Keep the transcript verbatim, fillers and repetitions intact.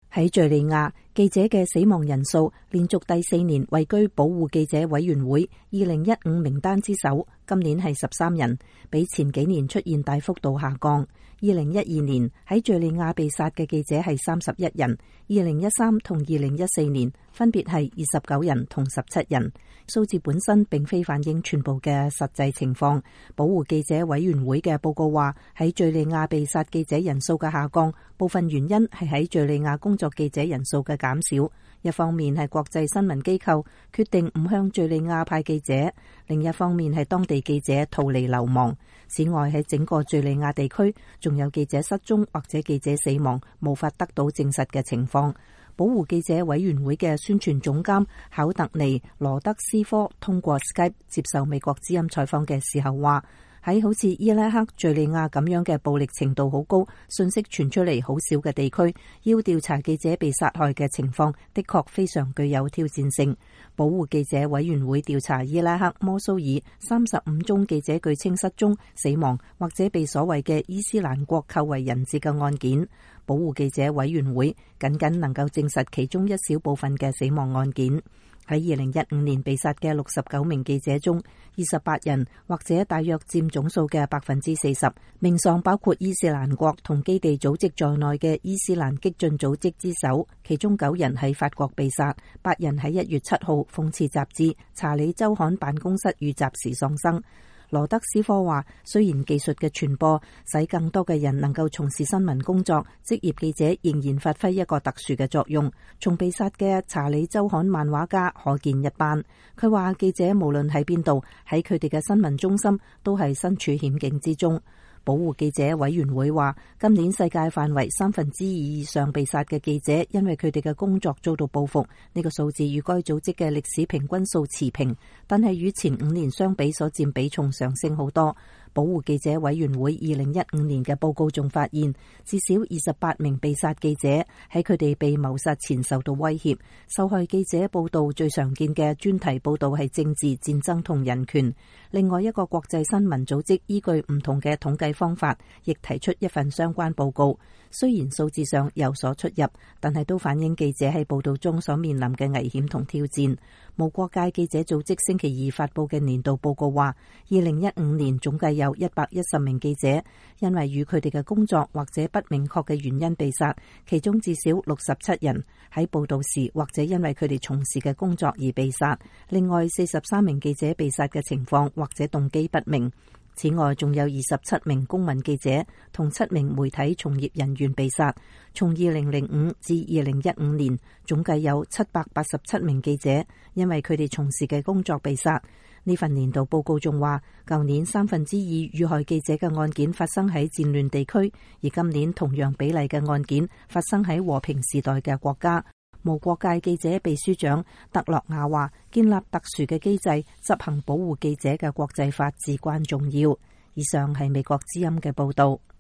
喺敘利亞，記者嘅死亡人數連續第四年位居保護記者委員會二零一五名單之首，今年係十三人，比前幾年出現大幅度下降。二零一二年喺敘利亞被殺嘅記者係三十一人，二零一三同二零一四年分別係二十九人同十七人。數字本身並非反映全部嘅實際情況。保護記者委員會嘅報告話，喺敘利亞被殺記者人數嘅下降，部分原因係喺敘利亞工作記者人數嘅減少。一方面係國際新聞機構決定唔向敘利亞派記者，另一方面係當地記者逃離流亡。此外，喺整個敘利亞地區仲有記者失蹤或者記者死亡無法得到證實嘅情況。保護記者委員會嘅宣傳總監考特尼羅德斯科通過 Skype 接受美國之音採訪嘅時候話，喺好似伊拉克、敘利亞咁樣嘅暴力程度好高、信息傳出嚟好少嘅地區，要調查記者被殺害嘅情況，的確非常具有挑戰性。保護記者委員會調查伊拉克摩蘇爾三十五宗記者據稱失蹤、死亡或者被所謂嘅伊斯蘭國扣為人質嘅案件。保護記者委員會僅僅能夠證實其中一小部分嘅死亡案件。喺二零一五年被殺嘅六十九名記者中，二十八人或者大約佔總數嘅百分之四十，命喪包括伊斯蘭國同基地組織在內嘅伊斯蘭激進組織之手，其中九人喺法國被殺，八人喺一月七號諷刺雜誌《查理周刊》辦公室遇襲時喪生。羅德斯科話，雖然技術嘅傳播使更多嘅人能夠從事新聞工作，職業記者仍然發揮一個特殊嘅作用。從被殺嘅查理周刊漫畫家可見一斑。佢話記者無論喺邊度，喺佢哋嘅新聞中心都係身處險境之中。保護記者委員會話，今年世界範圍三分之二以上被殺嘅記者因為佢哋嘅工作遭到報復，呢個數字與該組織嘅歷史平均數持平，但係與前五年相比所佔比重上升好多。保護記者委員會二零一五年嘅報告仲發現，至少二十八名被殺記者喺佢哋被謀殺前受到威脅。受害記者報道最常見嘅專題報道係政治、戰爭同人權。另外一個國際新聞組織依據唔同嘅統計方法，亦提出一份相關報告。雖然數字上有所出入，但係都反映記者喺報道中所面臨嘅危險同挑戰。無國界記者組織星期二發佈嘅年度報告話，二零一五年總計有一百一十名記者因為與佢哋嘅工作或者不明確嘅原因被殺，其中至少六十七人喺報道時或者因為佢哋從事嘅工作而被殺。另外四十三名記者被殺嘅情況或者動機不明。此外，仲有二十七名公民記者同七名媒體從業人員被殺。從二零零五至二零一五年，總計有七百八十七名記者因為佢哋從事嘅工作被殺。呢份年度報告仲話，舊年三分之二遇害記者嘅案件發生喺戰亂地區，而今年同樣比例嘅案件發生喺和平時代嘅國家。無國界記者秘書長德洛亞話，建立特殊嘅機制執行保護記者嘅國際法至關重要。以上係美國之音嘅報道。